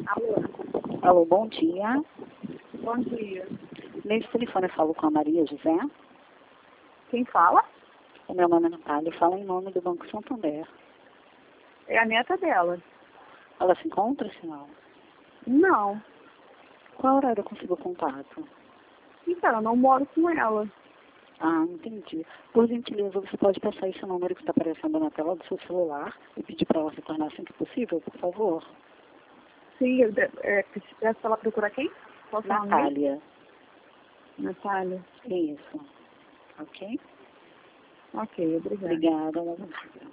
Alô? Alô, bom dia. Bom dia. Nesse telefone eu falo com a Maria José. Quem fala? O meu nome é Natália, eu falo em nome do Banco Santander. É a neta dela. Ela se encontra, senhora? Não. Qual horário eu consigo contato? Então, eu não moro com ela. Ah, entendi. Por gentileza, você pode passar esse número que está aparecendo na tela do seu celular e pedir para ela retornar assim que possível, por favor? Sim, peço para ela procurar quem? Qual é o seu nome? Natália. Natália. Isso. Ok? Ok, obrigada. Obrigada.